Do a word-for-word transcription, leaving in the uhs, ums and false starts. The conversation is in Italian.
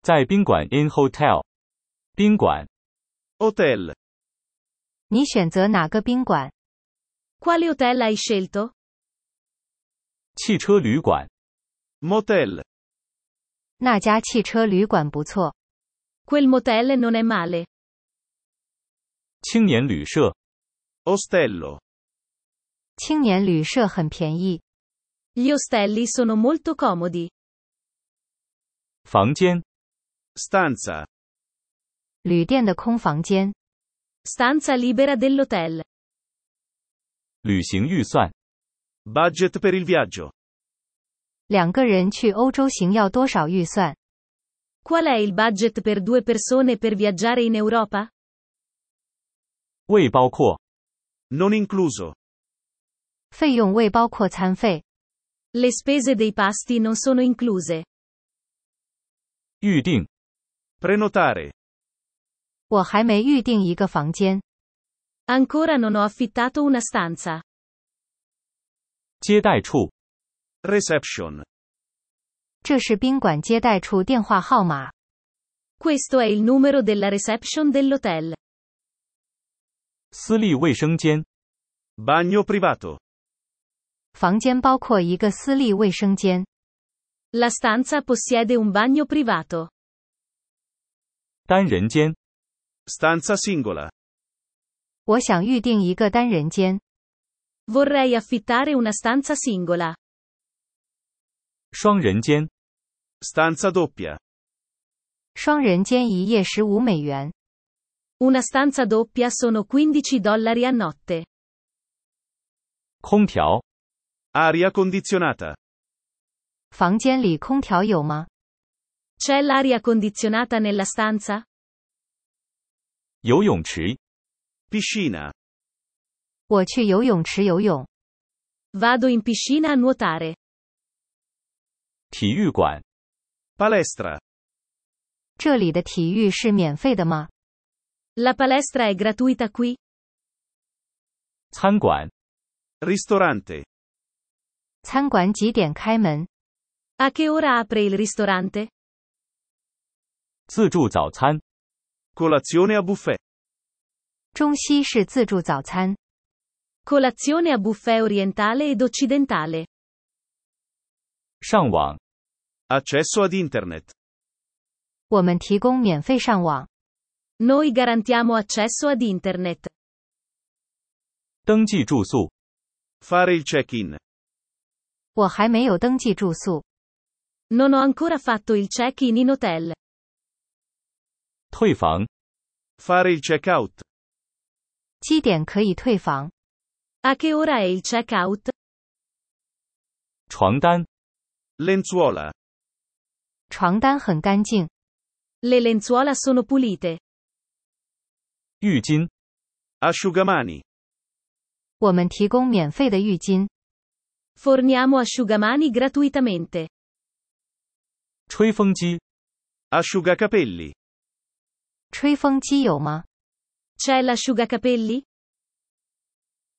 在宾馆 in hotel。宾馆。 Hotel. 你选择哪个宾馆？ Quale hotel hai scelto? 汽车旅馆。 Motel. 那家汽车旅馆不错。 Quel motel non è male. 青年旅社。 Ostello. 青年旅社很便宜。 Gli ostelli sono molto comodi. 房间。 Stanza. 旅店的空房间。 Stanza libera dell'hotel. 旅行预算。 Budget per il viaggio. 两个人去欧洲行要多少预算？ Qual è il budget per due persone per viaggiare in Europa? 未包括。 Non incluso. 费用未包括餐费。 Le spese dei pasti non sono incluse. 预定。 Prenotare. 我还没预定一个房间。 Ancora non ho affittato una stanza. 接待处。 Reception. 这是宾馆接待处电话号码。 Questo è il numero della reception dell'hotel. 私立卫生间。 Bagno privato. 房间包括一个私立卫生间。 La stanza possiede un bagno privato. 单人间。 Stanza singola. 我想预定一个单人间。 Vorrei affittare una stanza singola. 双人间。 Stanza doppia. 双人间一夜十五美元。 Una stanza doppia sono quindici dollari a notte. 空调。 Aria condizionata. 房间里空调有吗？ C'è l'aria condizionata nella stanza? 游泳池。 Piscina. 我去游泳池游泳。 Vado in piscina a nuotare. 体育馆。 Palestra. 这里的体育是免费的吗？ La palestra è gratuita qui? 餐馆。 Ristorante. 餐馆几点开门？ A che ora apre il ristorante? 自助早餐。 Colazione a buffet. 中西式自助早餐。 Colazione a buffet orientale ed occidentale. 上网。 Accesso ad internet. 我们提供免费上网。 Noi garantiamo accesso ad internet. 登记住宿。 Fare il check-in. 我还没有登记住宿。 Non ho ancora fatto il check-in in hotel. 退房。 Fare il check-out. 几点可以退房？ A che ora è il check-out? 床单。 Lenzuola. 床单很干净。 Le lenzuola sono pulite. 浴巾。 Asciugamani. 我们提供免费的浴巾。 Forniamo asciugamani gratuitamente. 吹风机。 Asciugacapelli. 吹风机有吗？ C'è l'asciugacapelli?